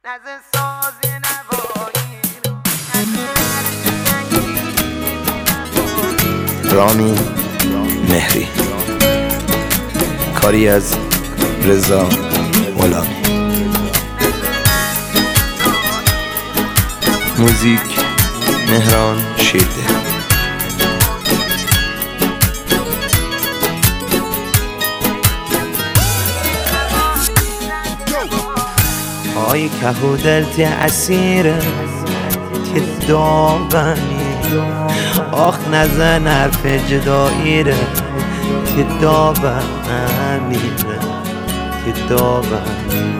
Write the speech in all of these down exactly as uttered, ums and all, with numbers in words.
نزن ساز نوایی رامین مهری، کاری از رضا غلامی، موزیک مهران شیرده. آی که و دلت اسیره که داغمی، آخ نزن حرف جداییره که داغم میره که داغم.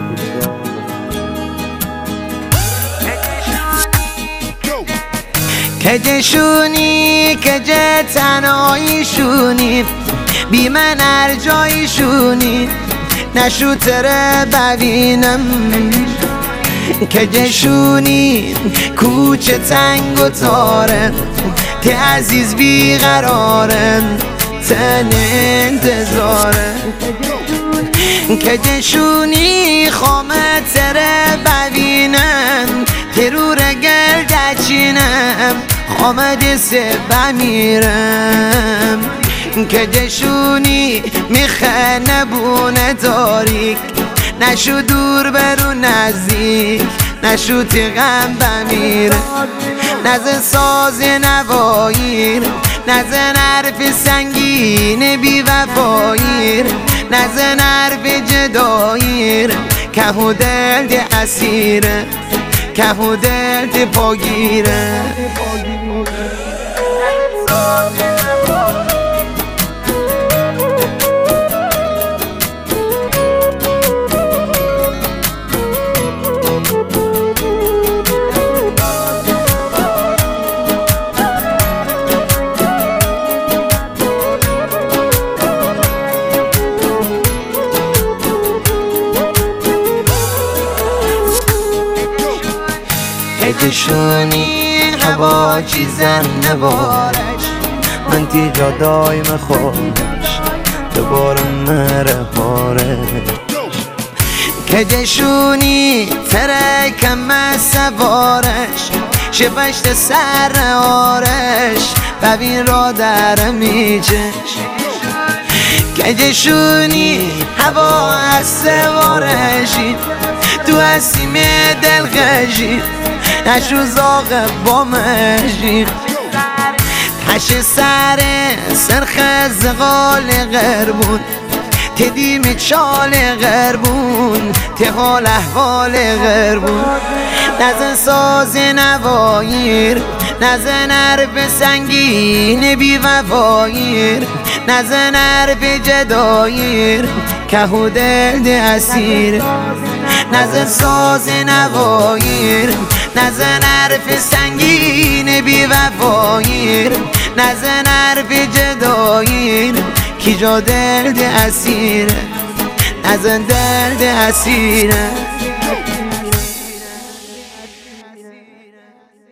که جشونی که جه تنهایی شونی، بی من هر جایی شونی نشو تره ببینم. که جشونی کوچه تنگ و تاره، که عزیز بیقراره تن انتظاره. که جشونی خامه تره ببینم، که رو رگل دچینم خامه دسته بمیرم. که جشونی میخه نبونه تاریک، نشو دور برو نزدیک نشو تیغم بمیره. نزن ساز نوایر، نزن حرف سنگین بی وفایر، نزن حرف جدایر که و دل اسیره که و دل پاگیره. جشونی هوا چیزن نبارش، من تی جادای مخوش دوباره مره هارش. که جشونی ترکم سوارش، شپشت سر آرش ببین را در میچش. که جشونی هوا از سوارشی، تو هستیم دل خشی نشو زاغ با مجیخ. تش سر سرخ زغال غربون، تدیم چال غربون ته حال احوال غربون. نزن ساز نوایر، نزن حرف سنگین بی وفایر، نزن حرف جدایر که و دل اسیر. نزن ساز نوایر، نزن حرف سنگین بی وفایر، نزن حرف جدایر کی جا درد اسیره، نزن درد اسیره.